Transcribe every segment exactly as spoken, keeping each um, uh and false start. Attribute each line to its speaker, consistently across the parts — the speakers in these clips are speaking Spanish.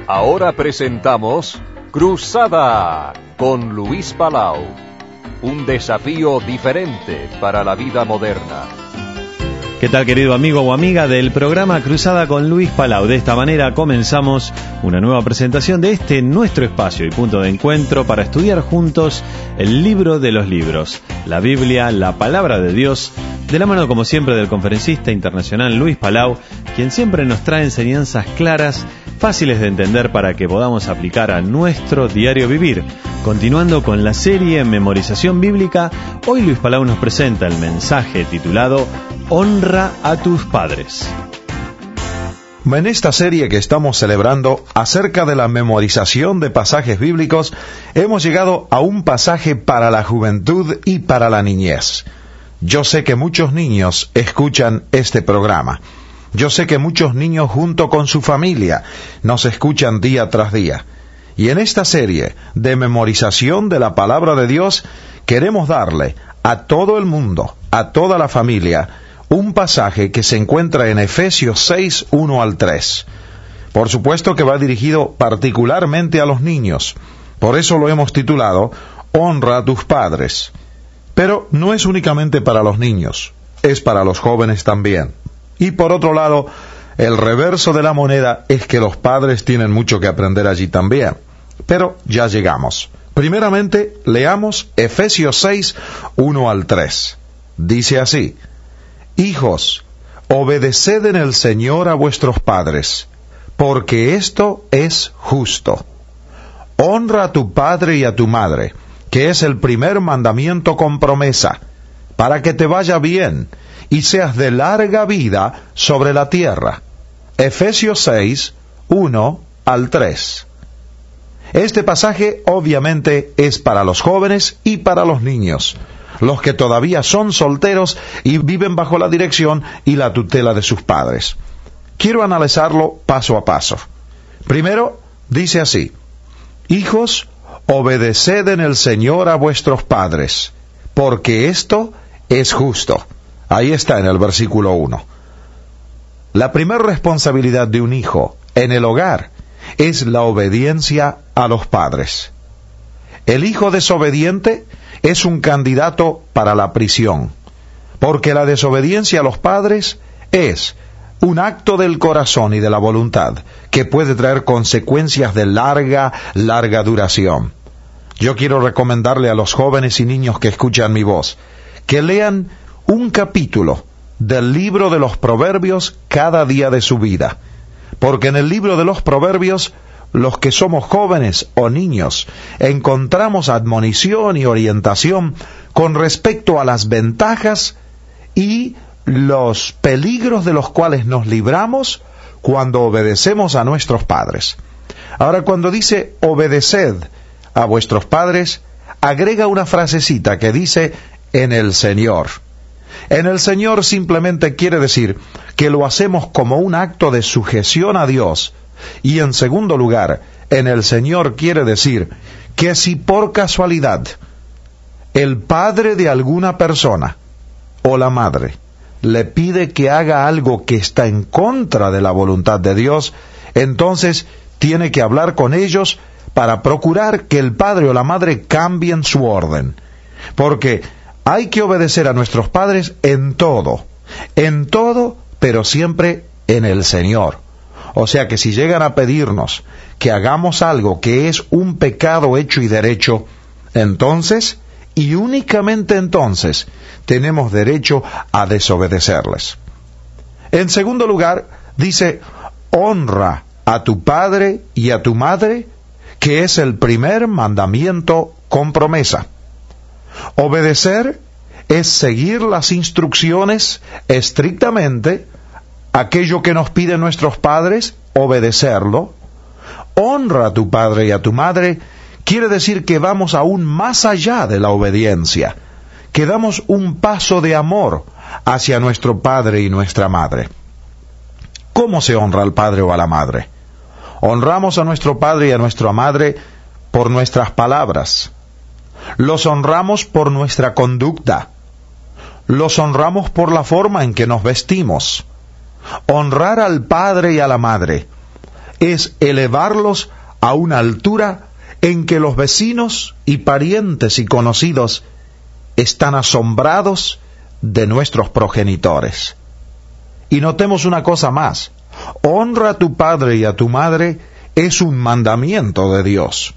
Speaker 1: Ahora presentamos Cruzada con Luis Palau. Un desafío diferente para la vida moderna.
Speaker 2: ¿Qué tal, querido amigo o amiga del programa Cruzada con Luis Palau? De esta manera comenzamos una nueva presentación de este nuestro espacio y punto de encuentro para estudiar juntos el libro de los libros, la Biblia, la Palabra de Dios, de la mano como siempre del conferencista internacional Luis Palau, quien siempre nos trae enseñanzas claras, fáciles de entender para que podamos aplicar a nuestro diario vivir. Continuando con la serie Memorización Bíblica, hoy Luis Palau nos presenta el mensaje titulado Honra a tus padres.
Speaker 3: En esta serie que estamos celebrando acerca de la memorización de pasajes bíblicos, hemos llegado a un pasaje para la juventud y para la niñez. Yo sé que muchos niños escuchan este programa. Yo sé que muchos niños junto con su familia nos escuchan día tras día. Y en esta serie de memorización de la Palabra de Dios, queremos darle a todo el mundo, a toda la familia, un pasaje que se encuentra en Efesios seis, uno al tres. Por supuesto que va dirigido particularmente a los niños. Por eso lo hemos titulado Honra a tus padres. Pero no es únicamente para los niños, es para los jóvenes también. Y por otro lado, el reverso de la moneda es que los padres tienen mucho que aprender allí también. Pero ya llegamos. Primeramente, leamos Efesios seis, uno al tres. Dice así: Hijos, obedeced en el Señor a vuestros padres, porque esto es justo. Honra a tu padre y a tu madre, que es el primer mandamiento con promesa, para que te vaya bien y seas de larga vida sobre la tierra. Efesios seis, uno al tres. Este pasaje obviamente es para los jóvenes y para los niños, los que todavía son solteros y viven bajo la dirección y la tutela de sus padres. Quiero analizarlo paso a paso. Primero, dice así: Hijos, obedeced en el Señor a vuestros padres, porque esto es justo. Ahí está en el versículo uno. La primera responsabilidad de un hijo en el hogar es la obediencia a los padres. El hijo desobediente es un candidato para la prisión, porque la desobediencia a los padres es un acto del corazón y de la voluntad que puede traer consecuencias de larga, larga duración. Yo quiero recomendarle a los jóvenes y niños que escuchan mi voz que lean un capítulo del libro de los Proverbios cada día de su vida, porque en el libro de los Proverbios, los que somos jóvenes o niños, encontramos admonición y orientación con respecto a las ventajas y los peligros de los cuales nos libramos cuando obedecemos a nuestros padres. Ahora, cuando dice obedeced a vuestros padres, agrega una frasecita que dice en el Señor. En el Señor simplemente quiere decir que lo hacemos como un acto de sujeción a Dios. Y en segundo lugar, en el Señor quiere decir que si por casualidad el padre de alguna persona o la madre le pide que haga algo que está en contra de la voluntad de Dios, entonces tiene que hablar con ellos para procurar que el padre o la madre cambien su orden. Porque hay que obedecer a nuestros padres en todo, en todo, pero siempre en el Señor. O sea que si llegan a pedirnos que hagamos algo que es un pecado hecho y derecho, entonces, y únicamente entonces, tenemos derecho a desobedecerles. En segundo lugar, dice, honra a tu padre y a tu madre, que es el primer mandamiento con promesa. Obedecer es seguir las instrucciones estrictamente, aquello que nos piden nuestros padres, obedecerlo. Honra a tu padre y a tu madre quiere decir que vamos aún más allá de la obediencia, que damos un paso de amor hacia nuestro padre y nuestra madre. ¿Cómo se honra al padre o a la madre? Honramos a nuestro padre y a nuestra madre por nuestras palabras. Los honramos por nuestra conducta. Los honramos por la forma en que nos vestimos. Honrar al padre y a la madre es elevarlos a una altura en que los vecinos y parientes y conocidos están asombrados de nuestros progenitores. Y notemos una cosa más: honra a tu padre y a tu madre es un mandamiento de Dios.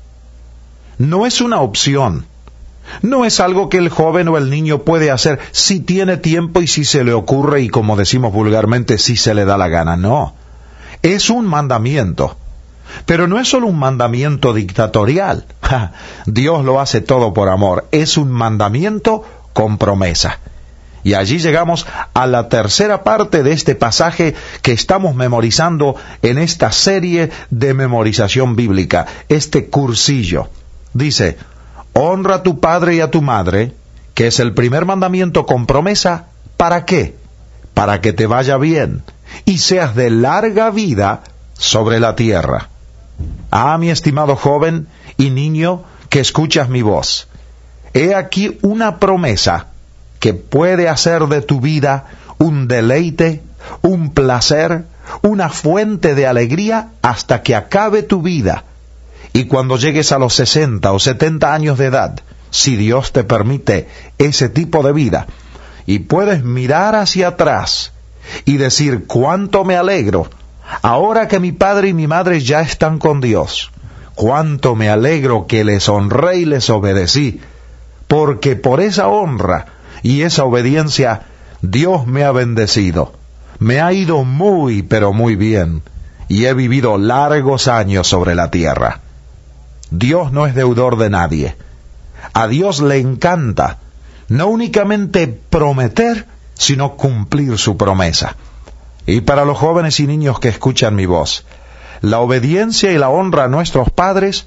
Speaker 3: No es una opción. No es algo que el joven o el niño puede hacer si tiene tiempo y si se le ocurre y, como decimos vulgarmente, si se le da la gana. No. Es un mandamiento. Pero no es solo un mandamiento dictatorial. Ja, Dios lo hace todo por amor. Es un mandamiento con promesa. Y allí llegamos a la tercera parte de este pasaje que estamos memorizando en esta serie de memorización bíblica, este cursillo. Dice: honra a tu padre y a tu madre, que es el primer mandamiento con promesa. ¿Para qué? Para que te vaya bien y seas de larga vida sobre la tierra. Ah, mi estimado joven y niño que escuchas mi voz, he aquí una promesa que puede hacer de tu vida un deleite, un placer, una fuente de alegría hasta que acabe tu vida. Y cuando llegues a los sesenta o setenta años de edad, si Dios te permite ese tipo de vida, y puedes mirar hacia atrás y decir: cuánto me alegro ahora que mi padre y mi madre ya están con Dios, cuánto me alegro que les honré y les obedecí, porque por esa honra y esa obediencia Dios me ha bendecido, me ha ido muy pero muy bien, y he vivido largos años sobre la tierra. Dios no es deudor de nadie. A Dios le encanta no únicamente prometer, sino cumplir su promesa. Y para los jóvenes y niños que escuchan mi voz, la obediencia y la honra a nuestros padres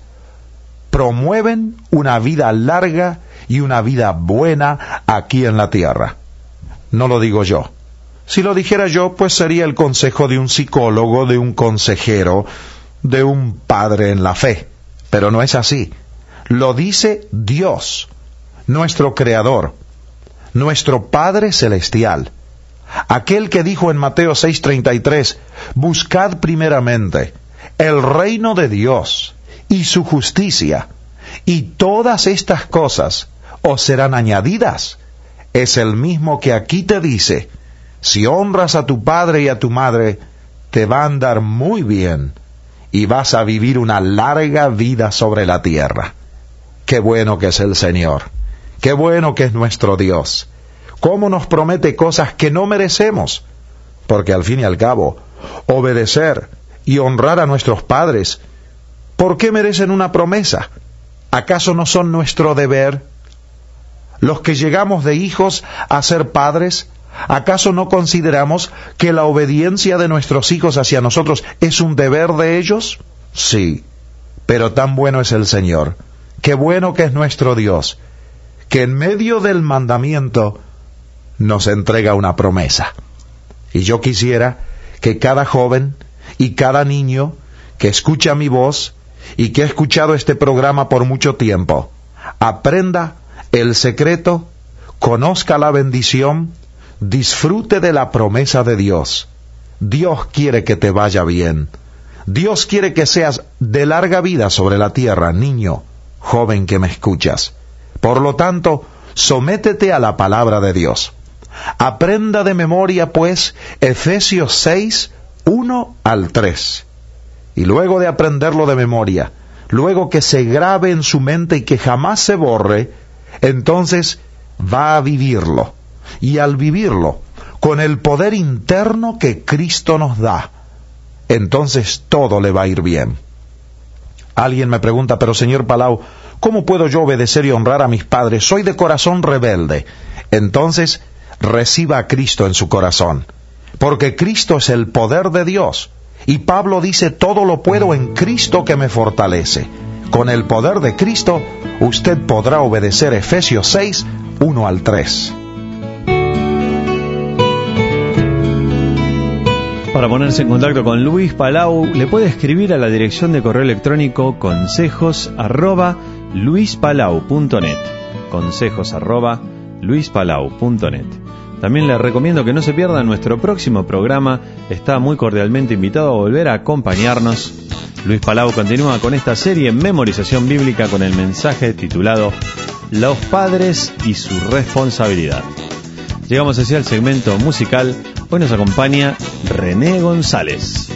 Speaker 3: promueven una vida larga y una vida buena aquí en la tierra. No lo digo yo. Si lo dijera yo, pues sería el consejo de un psicólogo, de un consejero, de un padre en la fe. Pero no es así. Lo dice Dios, nuestro Creador, nuestro Padre Celestial. Aquel que dijo en Mateo seis treinta y tres, buscad primeramente el reino de Dios y su justicia, y todas estas cosas os serán añadidas. Es el mismo que aquí te dice: si honras a tu padre y a tu madre, te va a andar muy bien y vas a vivir una larga vida sobre la tierra. Qué bueno que es el Señor, qué bueno que es nuestro Dios. Cómo nos promete cosas que no merecemos, porque al fin y al cabo, obedecer y honrar a nuestros padres, ¿por qué merecen una promesa? ¿Acaso no son nuestro deber? Los que llegamos de hijos a ser padres, ¿acaso no consideramos que la obediencia de nuestros hijos hacia nosotros es un deber de ellos? Sí, pero tan bueno es el Señor, qué bueno que es nuestro Dios, que en medio del mandamiento nos entrega una promesa. Y yo quisiera que cada joven y cada niño que escucha mi voz y que ha escuchado este programa por mucho tiempo, aprenda el secreto, conozca la bendición, disfrute de la promesa de Dios. Dios quiere que te vaya bien. Dios quiere que seas de larga vida sobre la tierra, niño, joven que me escuchas. Por lo tanto, sométete a la palabra de Dios. Aprenda de memoria, pues, Efesios seis, uno al tres. Y luego de aprenderlo de memoria, luego que se grabe en su mente y que jamás se borre, entonces va a vivirlo. Y al vivirlo, con el poder interno que Cristo nos da, entonces todo le va a ir bien. Alguien me pregunta: pero señor Palau, ¿cómo puedo yo obedecer y honrar a mis padres? Soy de corazón rebelde. Entonces, reciba a Cristo en su corazón, porque Cristo es el poder de Dios. Y Pablo dice: todo lo puedo en Cristo que me fortalece. Con el poder de Cristo, usted podrá obedecer Efesios seis, uno al tres.
Speaker 2: Para ponerse en contacto con Luis Palau, le puede escribir a la dirección de correo electrónico consejos arroba luispalau punto net. Consejos arroba luispalau punto net. También les recomiendo que no se pierdan nuestro próximo programa. Está muy cordialmente invitado a volver a acompañarnos. Luis Palau continúa con esta serie en memorización bíblica con el mensaje titulado Los padres y su responsabilidad. Llegamos así al segmento musical. Hoy nos acompaña René González.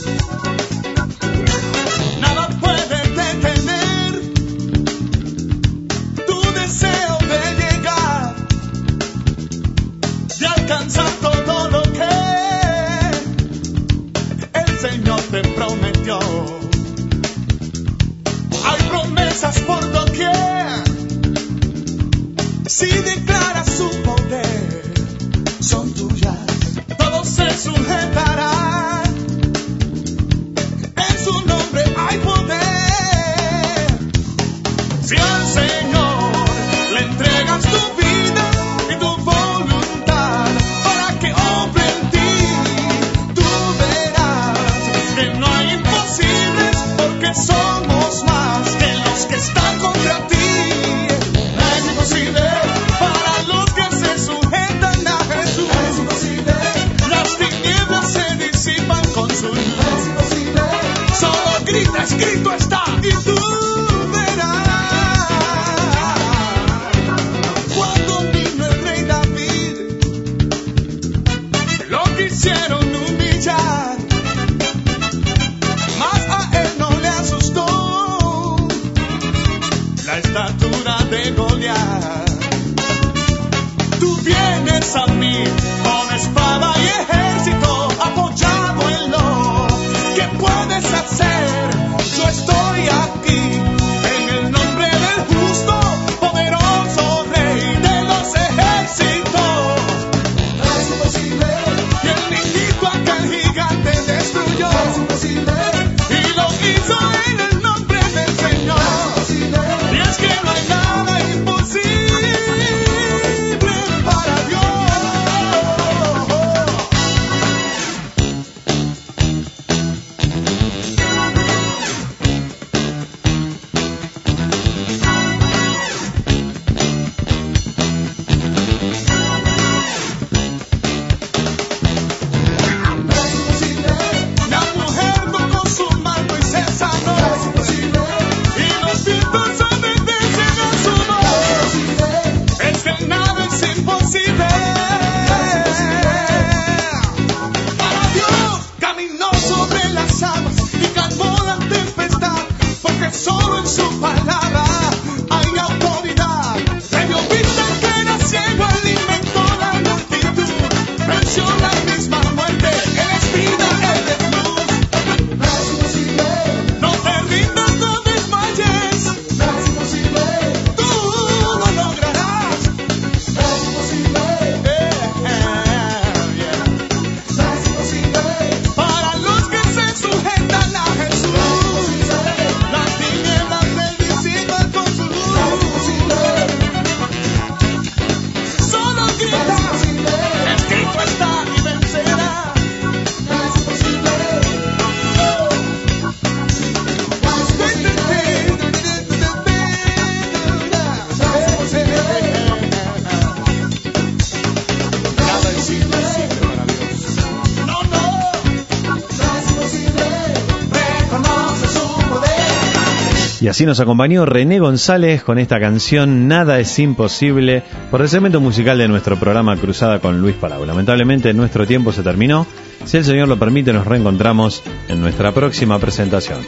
Speaker 2: Y así nos acompañó René González con esta canción Nada es imposible por el segmento musical de nuestro programa Cruzada con Luis Palau. Lamentablemente nuestro tiempo se terminó. Si el Señor lo permite, nos reencontramos en nuestra próxima presentación.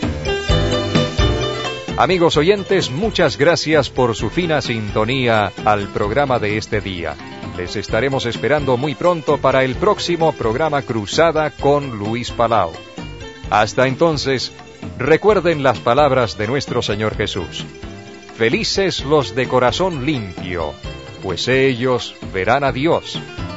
Speaker 1: Amigos oyentes, muchas gracias por su fina sintonía al programa de este día. Les estaremos esperando muy pronto para el próximo programa Cruzada con Luis Palau. Hasta entonces, recuerden las palabras de nuestro Señor Jesús. Felices los de corazón limpio, pues ellos verán a Dios.